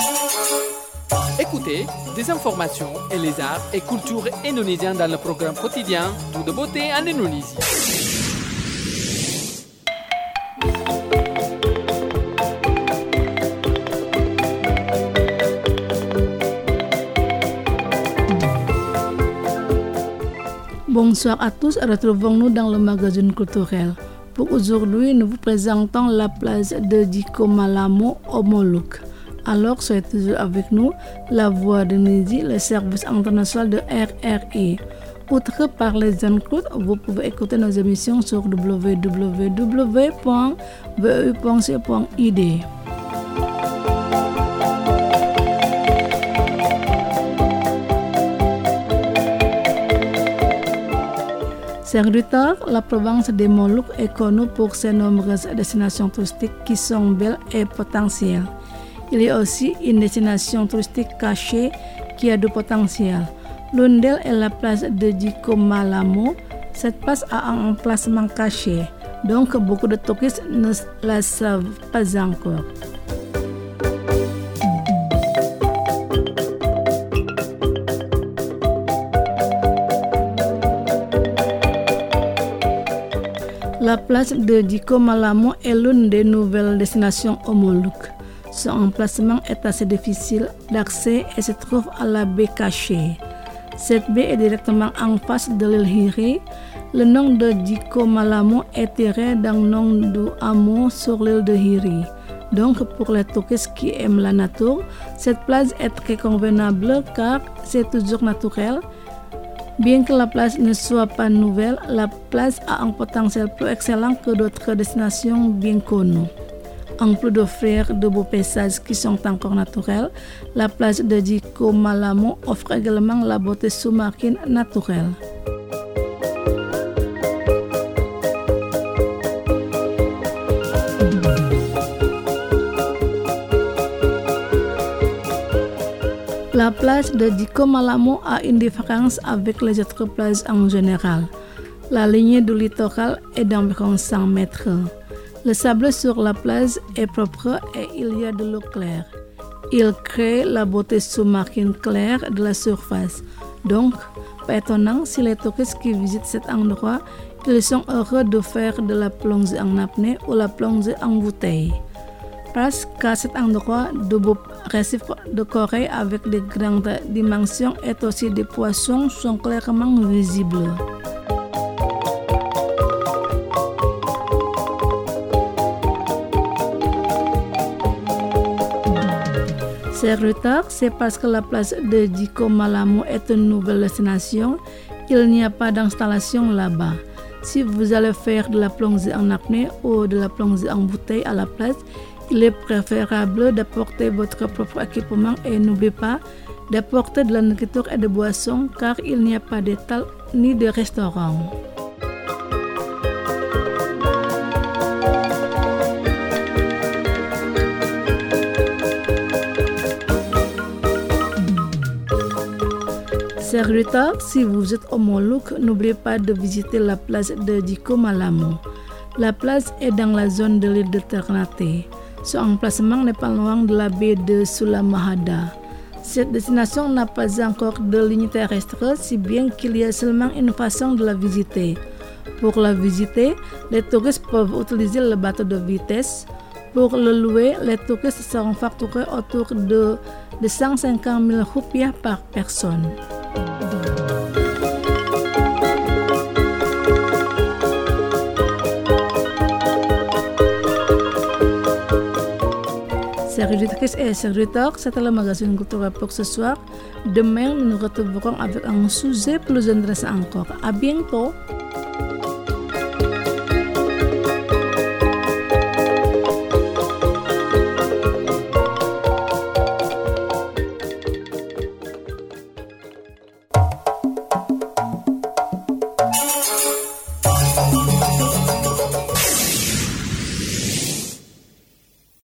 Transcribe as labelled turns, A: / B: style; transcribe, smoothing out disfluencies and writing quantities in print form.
A: Écoutez des informations et les arts et cultures indonésiens dans le programme quotidien Tout de beauté en Indonésie.
B: Bonsoir à tous, retrouvons-nous dans le magazine culturel. Pour aujourd'hui, nous vous présentons la place de Djiko Malamo au Molucque. Alors, soyez toujours avec nous, la Voix d'Indonésie, le service international de RRI. Outre par les zones courtes, vous pouvez écouter nos émissions sur www.veu.co.id. Chers auditeurs, la province des Moluques est connue pour ses nombreuses destinations touristiques qui sont belles et potentielles. Il y a aussi une destination touristique cachée qui a du potentiel. L'une d'elles est la place de Djiko Malamo. Cette place a un emplacement caché, donc beaucoup de touristes ne la savent pas encore. La place de Djiko Malamo est l'une des nouvelles destinations au Molucque. Son emplacement est assez difficile d'accès et se trouve à la baie cachée. Cette baie est directement en face de l'île Hiri. Le nom de Djiko Malamo est tiré d'un nom du hameau sur l'île de Hiri. Donc pour les touristes qui aiment la nature, cette place est très convenable car c'est toujours naturel. Bien que la place ne soit pas nouvelle, la place a un potentiel plus excellent que d'autres destinations bien connues. En plus d'offrir de beaux paysages qui sont encore naturels, la place de Djiko Malamo offre également la beauté sous-marine naturelle. La place de Djiko Malamo a une différence avec les autres plages en général. La ligne du littoral est d'environ 100 mètres. Le sable sur la plage est propre et il y a de l'eau claire. Il crée la beauté sous-marine claire de la surface. Donc, pas étonnant si les touristes qui visitent cet endroit, ils sont heureux de faire de la plongée en apnée ou la plongée en bouteille. Parce qu'à cet endroit, de beaux récifs de corail avec de grandes dimensions et aussi des poissons sont clairement visibles. Chers auditeurs, c'est parce que la place de Djiko Malamo est une nouvelle destination, il n'y a pas d'installation là-bas. Si vous allez faire de la plongée en apnée ou de la plongée en bouteille à la place, il est préférable d'apporter votre propre équipement et n'oubliez pas d'apporter de la nourriture et de boissons car il n'y a pas d'étal ni de restaurant. Chers auditeurs, si vous êtes au Molucque, n'oubliez pas de visiter la place de Djiko Malamo. La place est dans la zone de l'île de Ternate. Son emplacement n'est pas loin de la baie de Sulamahada. Cette destination n'a pas encore de ligne terrestre, si bien qu'il y a seulement une façon de la visiter. Pour la visiter, les touristes peuvent utiliser le bateau de vitesse. Pour le louer, les touristes seront facturés autour de 150 000 rupiah par personne. Chers auditrices et chers auditeurs, c'était le magazine culturel pour ce soir. Demain, nous nous retrouverons avec un sujet plus intéressant encore. À bientôt!